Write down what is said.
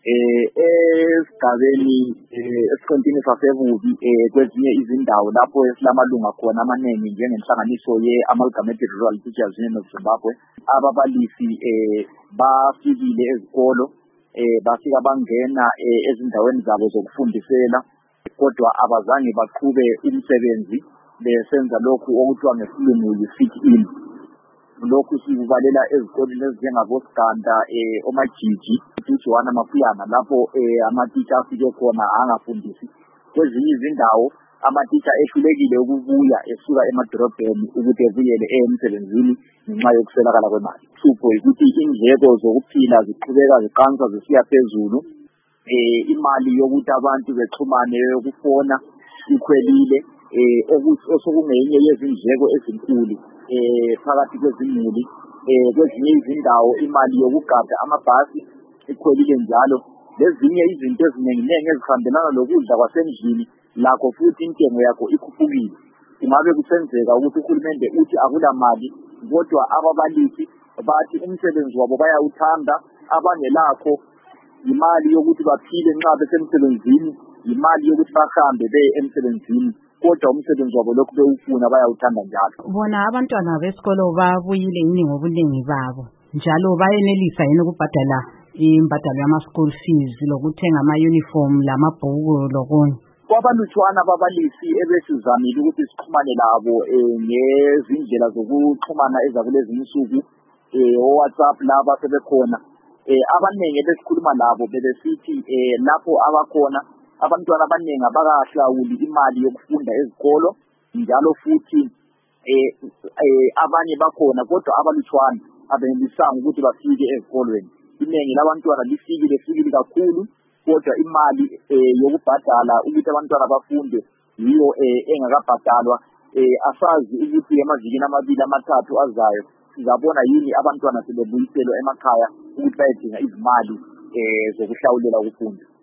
Esigabeni esiqintini sasebubi kwezinye izindawo lapho esilamalunga khona amaningi njengenhlanganiso ye-Amalgamated Rural Teachers Union of Zimbabwe, ababalisi bafikile ezikolo, bafika bangena ezindaweni zabo zokufundisela, kodwa abazange baqhube umsebenzi besenza lokhu okuthiwa ngesilungu yi-sit-in. Lokhu sikubalela ezikoleni ezinjengaboSiganda, oMajiji, uJohana Mafuyana, lapho amatitsha afike khona angafundisi. Kwezinye izindawo amatitsha ehlulekile ukubuya esuka emadolobheni ukuthi ebuyele emsebenzini ngenxa yokuswelakala kwemali. Uhlupho yikuthi indleko zokuphila ziqhubeka ziqansa zisiya phezulu. Imali yokuthi abantu bexhumane yokufona ikhwelile, osokungenye yezindleko ezinkulu phakathi kwezimuli. Kwezinye izindawo imali yokugada amabhasi ikhwelile njalo. Lezinye izinto eziningi ezihambelana lokudla kwasendlini lakho futhi intengo yakho ikhuphukile. Kungabe kusenzeka ukuthi uhulumende uthi akula mali, kodwa ababalisi bathi umsebenzi wabo bayawuthanda, abangelakho imali yokuthi baphile nxa besemsebenzini, imali yokuthi bahambe beye emsebenzini, kodwa umsebenzi wabo lokhu bewufuna bayawuthanda njalo. Bona abantwana besikolo babuyile yini ngobuningi babo, njalo bayenelisa yini ukubhadala imbadalo yama-school fees lokuthenga ama-uniform lamabhuku lokunye? Kwabalutshwana ababalisi ebesizamile ukuthi sixhumane labo ngezindlela zokuxhumana ezakulezi insuku, WhatsApp laba sebekhona. Abaningi ebesikhuluma labo bebesithi lapho abakhona abantwana abaningi abakahlawuli imali yokufunda ezikolo, njalo futhi abanye bakhona kodwa abalutshwana abenelisanga ukuthi bafike ezikolweni. Inengi labantwana lifikile kakhulu, kodwa imali yokubhadala ukuthi abantwana bafunde yiyo engakabhadalwa. Asazi ukuthi emavikini amabili amathathu azayo sizabona yini abantwana sebebuyiselwa emakhaya ukuthi bayedinga izimali zokuhlawulela ukufunda.